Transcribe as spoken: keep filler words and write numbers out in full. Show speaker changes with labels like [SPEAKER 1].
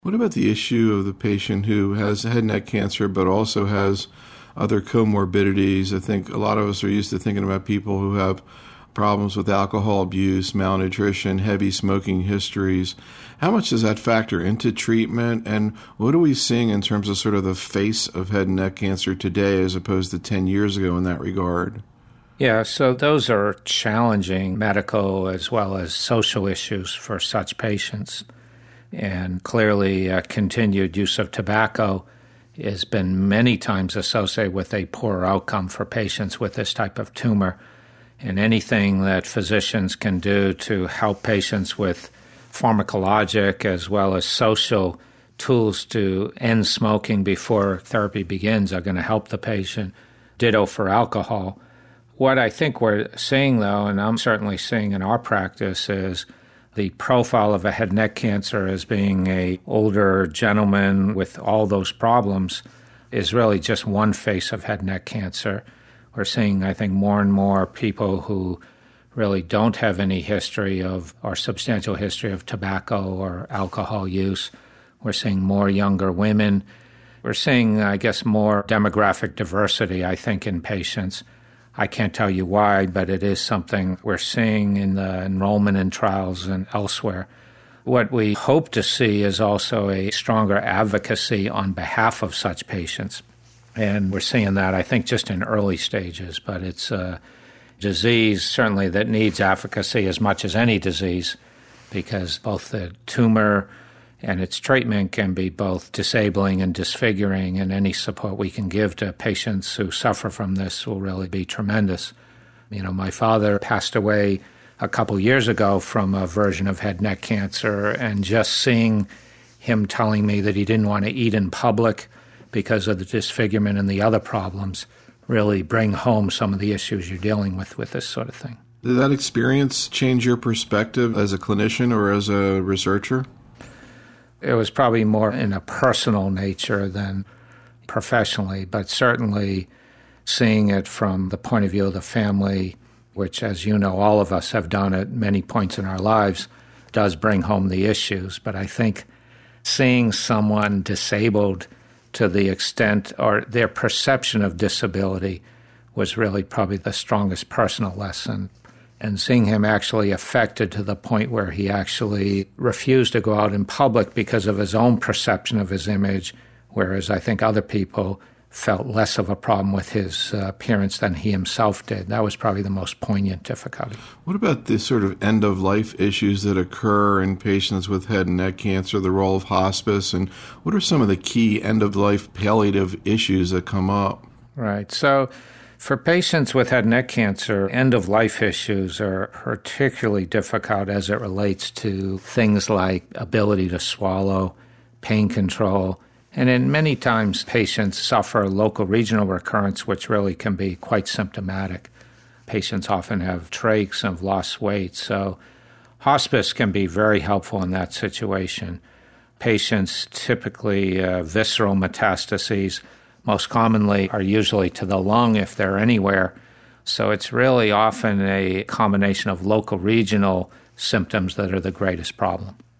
[SPEAKER 1] What about the issue of the patient who has head and neck cancer but also has other comorbidities? I think a lot of us are used to thinking about people who have problems with alcohol abuse, malnutrition, heavy smoking histories. How much does that factor into treatment, and what are we seeing in terms of sort of the face of head and neck cancer today as opposed to ten years ago in that regard?
[SPEAKER 2] Yeah, so those are challenging medical as well as social issues for such patients. And clearly, uh, continued use of tobacco has been many times associated with a poor outcome for patients with this type of tumor. And anything that physicians can do to help patients with pharmacologic as well as social tools to end smoking before therapy begins are going to help the patient. Ditto for alcohol. What I think we're seeing, though, and I'm certainly seeing in our practice, is the profile of a head and neck cancer as being an older gentleman with all those problems is really just one face of head and neck cancer. We're seeing, I think, more and more people who really don't have any history of or substantial history of tobacco or alcohol use. We're seeing more younger women. We're seeing, I guess, more demographic diversity, I think, in patients. I can't tell you why, but it is something we're seeing in the enrollment in trials and elsewhere. What we hope to see is also a stronger advocacy on behalf of such patients. And we're seeing that, I think, just in early stages, but it's a disease certainly that needs advocacy as much as any disease, because both the tumor and its treatment can be both disabling and disfiguring, and any support we can give to patients who suffer from this will really be tremendous. You know, my father passed away a couple years ago from a version of head and neck cancer, and just seeing him telling me that he didn't want to eat in public because of the disfigurement and the other problems really bring home some of the issues you're dealing with with this sort of thing.
[SPEAKER 1] Did that experience change your perspective as a clinician or as a researcher?
[SPEAKER 2] It was probably more in a personal nature than professionally, but certainly seeing it from the point of view of the family, which, as you know, all of us have done at many points in our lives, does bring home the issues. But I think seeing someone disabled to the extent or their perception of disability was really probably the strongest personal lesson. And seeing him actually affected to the point where he actually refused to go out in public because of his own perception of his image, whereas I think other people felt less of a problem with his uh, appearance than he himself did. That was probably the most poignant difficulty.
[SPEAKER 1] What about the sort of end-of-life issues that occur in patients with head and neck cancer, the role of hospice, and what are some of the key end-of-life palliative issues that come up?
[SPEAKER 2] Right. So for patients with head and neck cancer, end-of-life issues are particularly difficult as it relates to things like ability to swallow, pain control, and in many times patients suffer local regional recurrence, which really can be quite symptomatic. Patients often have trachs and have lost weight, so hospice can be very helpful in that situation. Patients typically uh, visceral metastases most commonly are usually to the lung if they're anywhere. So it's really often a combination of local regional symptoms that are the greatest problem.